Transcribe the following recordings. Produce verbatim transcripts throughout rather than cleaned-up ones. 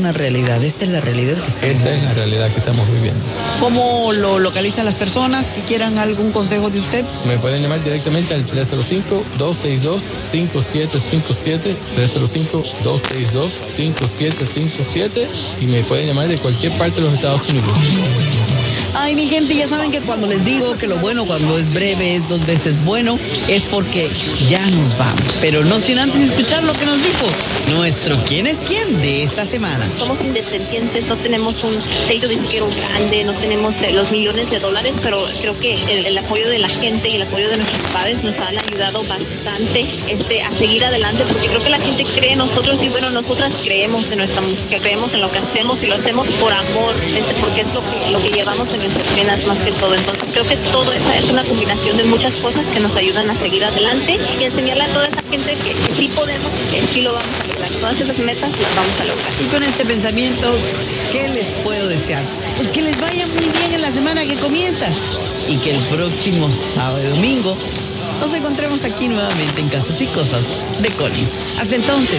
una realidad, esta es la realidad. Esta es la realidad que estamos viviendo. ¿Cómo lo localizan las personas que quieran algún consejo de usted? Me pueden llamar directamente al tres cero cinco, dos seis dos, cinco siete cinco siete, tres cero cinco, dos seis dos, cinco siete cinco siete, y me pueden llamar de cualquier parte de los Estados Unidos. Ay, mi gente, ya saben que cuando les digo que lo bueno cuando es breve es dos veces bueno, es porque ya nos vamos. Pero no sin antes escuchar lo que nos dijo nuestro ¿Quién es quién? De esta semana. Somos independientes, no tenemos un sello disquero grande, no tenemos eh, los millones de dólares, pero creo que el, el apoyo de la gente y el apoyo de nuestros padres nos han ayudado bastante este, a seguir adelante, porque creo que la gente cree en nosotros y bueno, nosotras creemos en nuestra música, creemos en lo que hacemos y lo hacemos por amor, este, porque es lo que, lo que llevamos en nuestras venas más que todo. Entonces creo que todo eso es una combinación de muchas cosas que nos ayudan a seguir adelante y enseñarle a toda esa gente que, que sí podemos, que sí lo vamos a lograr. Todas esas metas las vamos a lograr. Y con este pensamiento, ¿qué les puedo desear? Pues que les vaya muy bien en la semana que comienza y que el próximo sábado y domingo nos encontremos aquí nuevamente en Casos y Cosas de Collins. Hasta entonces.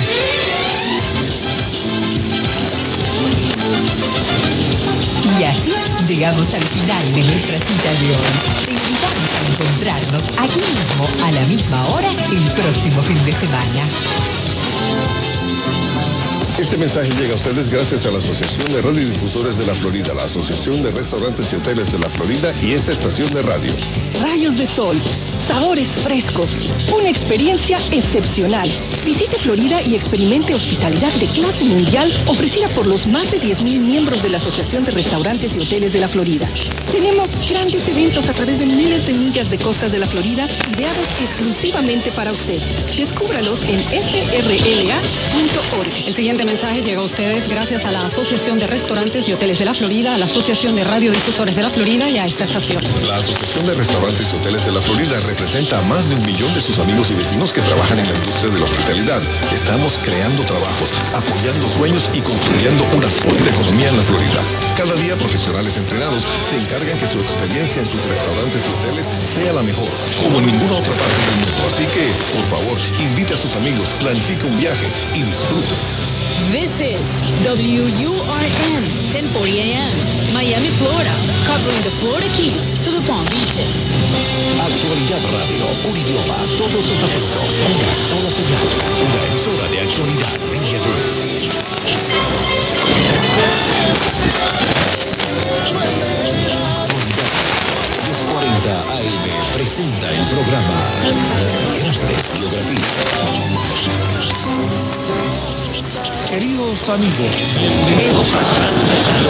Y así llegamos al final de nuestra cita de hoy. Te invitamos a encontrarnos aquí mismo a la misma hora el próximo fin de semana. Este mensaje llega a ustedes gracias a la Asociación de Radiodifusores de la Florida, la Asociación de Restaurantes y Hoteles de la Florida y esta estación de radio. Rayos de sol, sabores frescos, una experiencia excepcional. Visite Florida y experimente hospitalidad de clase mundial ofrecida por los más de diez mil miembros de la Asociación de Restaurantes y Hoteles de la Florida. Tenemos grandes eventos a través de miles de millas de costas de la Florida, ideados exclusivamente para usted. Descúbralos en f r l a punto org. El siguiente mensaje llega a ustedes gracias a la Asociación de Restaurantes y Hoteles de la Florida, a la Asociación de Radiodifusores de la Florida y a esta estación. La Asociación de Restaurantes y Hoteles de la Florida representa a más de un millón de sus amigos y vecinos que trabajan en la industria de la hospitalidad. Estamos creando trabajos, apoyando sueños y construyendo una sólida economía en la Florida. Cada día profesionales entrenados se encargan que su experiencia en sus restaurantes y hoteles sea la mejor, como en ninguna otra parte del mundo. Así que, por favor, invite a sus amigos, planifique un viaje y disfrute. This is W U R N ten forty A M, Miami, Florida, covering the Florida Keys to the Palm Beaches. Actualidad Radio, un idioma, todos sus asuntos, una sola señal, una emisora de actualidad Media Group. diez cuarenta A M presenta el programa Grandes Biografías. Queridos amigos,